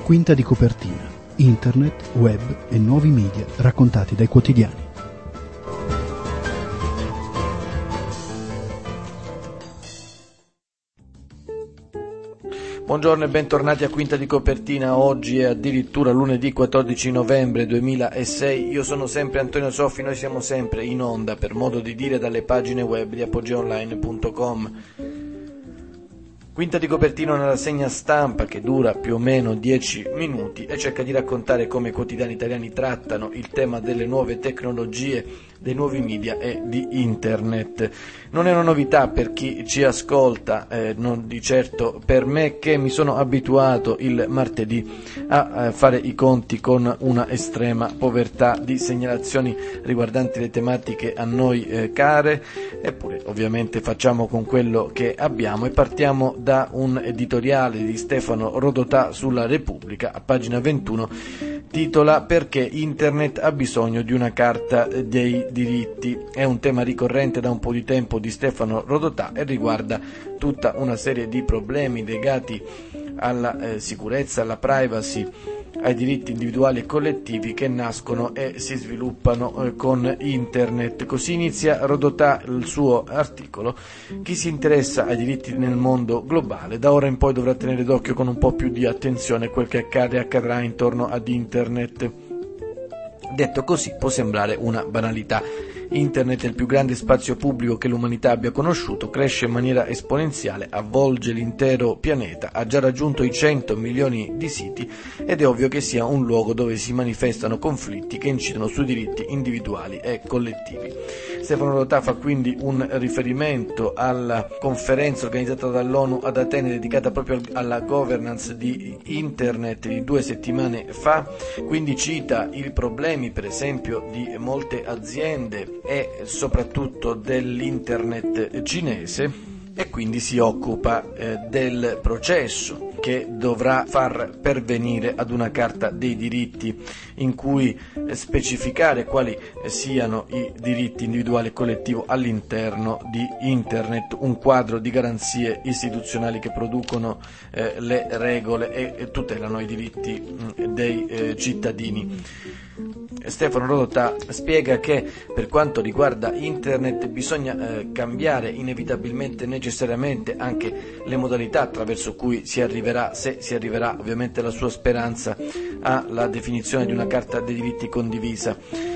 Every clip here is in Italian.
Quinta di copertina. Internet, web e nuovi media raccontati dai quotidiani. Buongiorno e bentornati a Quinta di copertina. Oggi è addirittura lunedì 14 novembre 2006. Io sono sempre Antonio Soffi, noi siamo sempre in onda, per modo di dire, dalle pagine web di apogeaonline.com. Quinta di copertina è una rassegna stampa che dura più o meno 10 minuti e cerca di raccontare come i quotidiani italiani trattano il tema delle nuove tecnologie, dei nuovi media e di internet. Non è una novità per chi ci ascolta, non di certo per me, che mi sono abituato il martedì a fare i conti con una estrema povertà di segnalazioni riguardanti le tematiche a noi care, eppure ovviamente facciamo con quello che abbiamo e partiamo da un editoriale di Stefano Rodotà sulla Repubblica, a pagina 21, titola "Perché Internet ha bisogno di una carta dei diritti". È un tema ricorrente da un po' di tempo di Stefano Rodotà e riguarda tutta una serie di problemi legati alla sicurezza, alla privacy, ai diritti individuali e collettivi che nascono e si sviluppano con Internet. Così inizia Rodotà il suo articolo: chi si interessa ai diritti nel mondo globale da ora in poi dovrà tenere d'occhio con un po' più di attenzione quel che accade e accadrà intorno ad Internet. Detto così può sembrare una banalità. Internet è il più grande spazio pubblico che l'umanità abbia conosciuto, cresce in maniera esponenziale, avvolge l'intero pianeta, ha già raggiunto i 100 milioni di siti ed è ovvio che sia un luogo dove si manifestano conflitti che incidono sui diritti individuali e collettivi. Stefano Rodotà fa quindi un riferimento alla conferenza organizzata dall'ONU ad Atene dedicata proprio alla governance di Internet di 2 settimane fa, quindi cita i problemi per esempio di molte aziende e soprattutto dell'Internet cinese, e quindi si occupa del processo che dovrà far pervenire ad una carta dei diritti in cui specificare quali siano i diritti individuali e collettivi all'interno di Internet, un quadro di garanzie istituzionali che producono le regole e tutelano i diritti dei cittadini. Stefano Rodotà spiega che per quanto riguarda Internet bisogna cambiare inevitabilmente, necessariamente, anche le modalità attraverso cui si arriverà, se si arriverà, ovviamente la sua speranza, alla definizione di una carta dei diritti condivisa,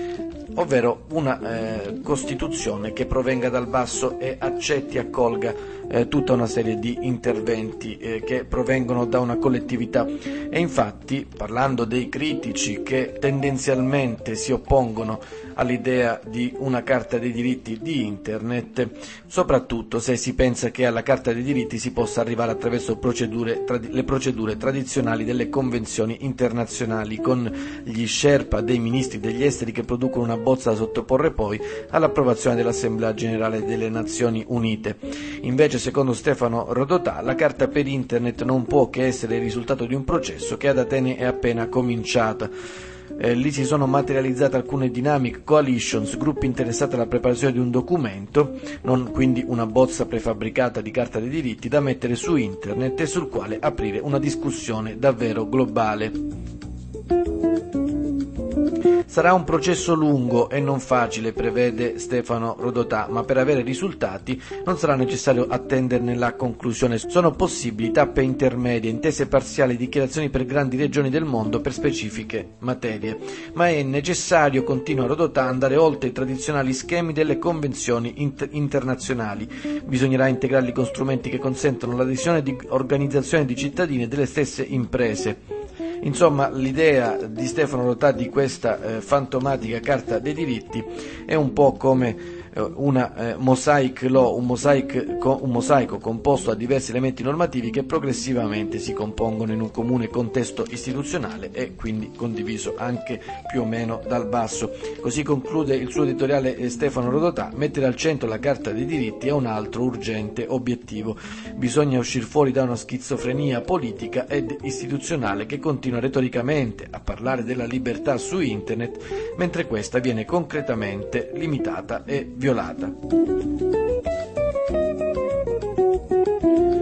ovvero una Costituzione che provenga dal basso e accetti, accolga tutta una serie di interventi che provengono da una collettività. E infatti, parlando dei critici che tendenzialmente si oppongono all'idea di una carta dei diritti di Internet, soprattutto se si pensa che alla carta dei diritti si possa arrivare attraverso le procedure tradizionali delle convenzioni internazionali, con gli sherpa dei ministri degli esteri che producono una bozza da sottoporre poi all'approvazione dell'Assemblea Generale delle Nazioni Unite. Invece, secondo Stefano Rodotà, la carta per Internet non può che essere il risultato di un processo che ad Atene è appena cominciato. Lì si sono materializzate alcune dynamic coalitions, gruppi interessati alla preparazione di un documento, non quindi una bozza prefabbricata di carta dei diritti, da mettere su Internet e sul quale aprire una discussione davvero globale. Sarà un processo lungo e non facile, prevede Stefano Rodotà, ma per avere risultati non sarà necessario attenderne la conclusione. Sono possibili tappe intermedie, intese parziali, dichiarazioni per grandi regioni del mondo per specifiche materie. Ma è necessario, continua Rodotà, andare oltre i tradizionali schemi delle convenzioni internazionali. Bisognerà integrarli con strumenti che consentano l'adesione di organizzazioni di cittadini e delle stesse imprese. Insomma, l'idea di Stefano Rodotà di questa fantomatica carta dei diritti è un po' come una mosaic law, un mosaico composto da diversi elementi normativi che progressivamente si compongono in un comune contesto istituzionale e quindi condiviso anche più o meno dal basso. Così conclude il suo editoriale Stefano Rodotà: mettere al centro la Carta dei diritti è un altro urgente obiettivo. Bisogna uscire fuori da una schizofrenia politica ed istituzionale che continua retoricamente a parlare della libertà su Internet, mentre questa viene concretamente limitata e violata.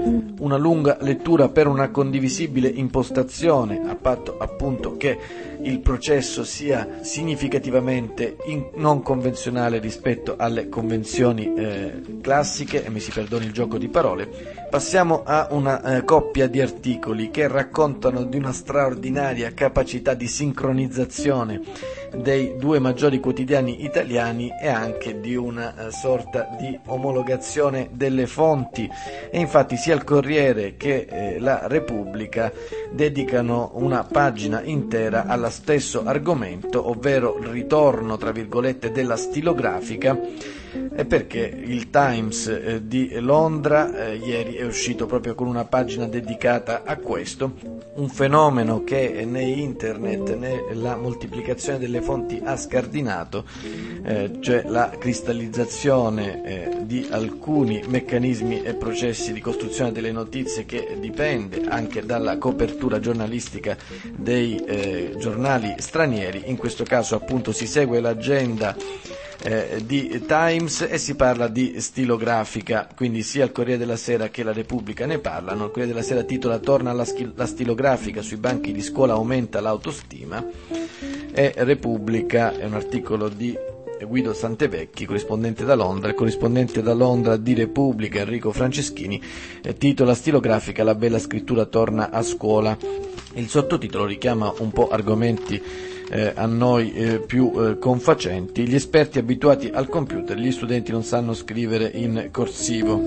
una lunga lettura per una condivisibile impostazione, a patto appunto che il processo sia significativamente non convenzionale rispetto alle convenzioni classiche, e mi si perdoni il gioco di parole. Passiamo a una coppia di articoli che raccontano di una straordinaria capacità di sincronizzazione dei due maggiori quotidiani italiani e anche di una sorta di omologazione delle fonti, e infatti sia il Corriere che la Repubblica dedicano una pagina intera allo stesso argomento, ovvero il ritorno tra virgolette della stilografica, perché il Times di Londra ieri è uscito proprio con una pagina dedicata a questo, un fenomeno che né internet né la moltiplicazione delle fonti ha scardinato, cioè la cristallizzazione di alcuni meccanismi e processi di costruzione delle notizie, che dipende anche dalla copertura giornalistica dei giornali stranieri. In questo caso appunto si segue l'agenda di Times e si parla di stilografica, quindi sia il Corriere della Sera che la Repubblica ne parlano. Il Corriere della Sera titola "Torna la stilografica, sui banchi di scuola aumenta l'autostima", e Repubblica è un articolo di Guido Santevecchi, corrispondente da Londra. Il corrispondente da Londra di Repubblica, Enrico Franceschini, titola "Stilografica, la bella scrittura torna a scuola". Il sottotitolo richiama un po' argomenti a noi più confacenti. Gli esperti abituati al computer, gli studenti non sanno scrivere in corsivo.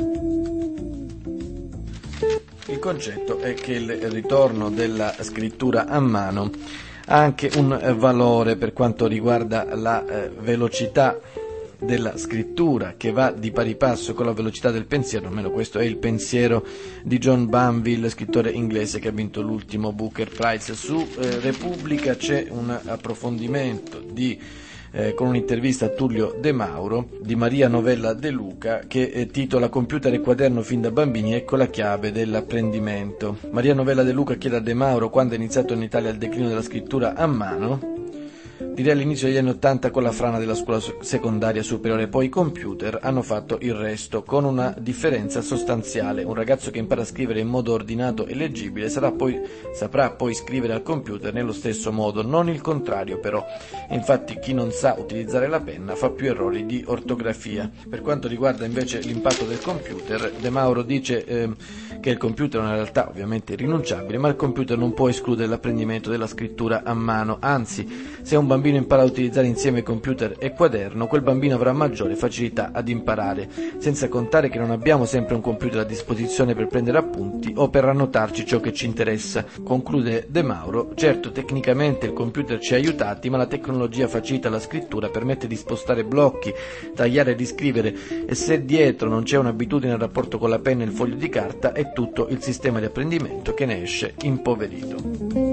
Il concetto è che il ritorno della scrittura a mano ha anche un valore per quanto riguarda la velocità della scrittura, che va di pari passo con la velocità del pensiero, almeno questo è il pensiero di John Banville, scrittore inglese che ha vinto l'ultimo Booker Prize. Su Repubblica c'è un approfondimento con un'intervista a Tullio De Mauro di Maria Novella De Luca, che titola "Computer e quaderno fin da bambini, ecco la chiave dell'apprendimento". Maria Novella De Luca chiede a De Mauro quando è iniziato in Italia il declino della scrittura a mano. Direi all'inizio degli anni '80 con la frana della scuola secondaria superiore, poi i computer hanno fatto il resto, con una differenza sostanziale: un ragazzo che impara a scrivere in modo ordinato e leggibile saprà poi scrivere al computer nello stesso modo, non il contrario però. Infatti chi non sa utilizzare la penna fa più errori di ortografia. Per quanto riguarda invece l'impatto del computer, De Mauro dice che il computer è una realtà ovviamente irrinunciabile, ma il computer non può escludere l'apprendimento della scrittura a mano, anzi, se un bambino impara a utilizzare insieme computer e quaderno, quel bambino avrà maggiore facilità ad imparare, senza contare che non abbiamo sempre un computer a disposizione per prendere appunti o per annotarci ciò che ci interessa. Conclude De Mauro: certo, tecnicamente il computer ci ha aiutati, ma la tecnologia facilita la scrittura, permette di spostare blocchi, tagliare e riscrivere, e se dietro non c'è un'abitudine al rapporto con la penna e il foglio di carta, è tutto il sistema di apprendimento che ne esce impoverito.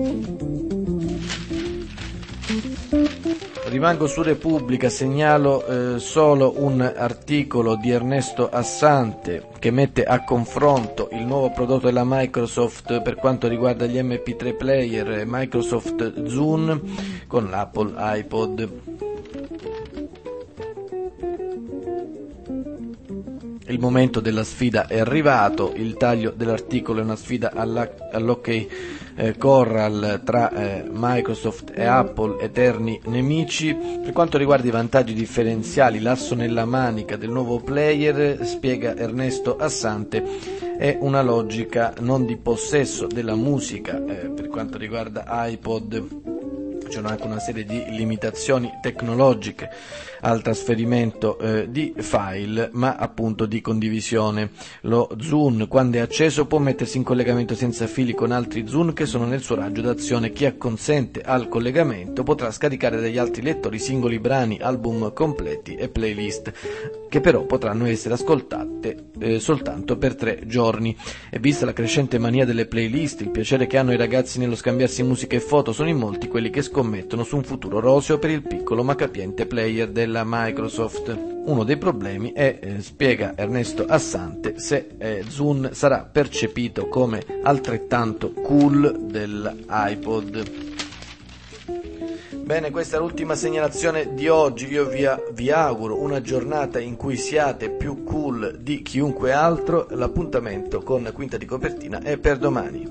Rimango su Repubblica, segnalo solo un articolo di Ernesto Assante che mette a confronto il nuovo prodotto della Microsoft per quanto riguarda gli MP3 player, Microsoft Zune, con l'Apple iPod. Il momento della sfida è arrivato, il taglio dell'articolo è una sfida all'OK Corral tra Microsoft e Apple, eterni nemici. Per quanto riguarda i vantaggi differenziali, l'asso nella manica del nuovo player, spiega Ernesto Assante, è una logica non di possesso della musica. Per quanto riguarda iPod c'è anche una serie di limitazioni tecnologiche al trasferimento di file, ma appunto di condivisione. Lo Zune, quando è acceso, può mettersi in collegamento senza fili con altri Zune che sono nel suo raggio d'azione. Chi acconsente al collegamento potrà scaricare dagli altri lettori singoli brani, album completi e playlist, che però potranno essere ascoltate soltanto per 3 giorni. E vista la crescente mania delle playlist, il piacere che hanno i ragazzi nello scambiarsi musica e foto, sono in molti quelli che scommettono su un futuro roseo per il piccolo ma capiente player della Microsoft. Uno dei problemi è, spiega Ernesto Assante, se Zune sarà percepito come altrettanto cool dell'iPod. Bene, questa è l'ultima segnalazione di oggi. Io vi auguro una giornata in cui siate più cool di chiunque altro. L'appuntamento con Quinta di Copertina è per domani.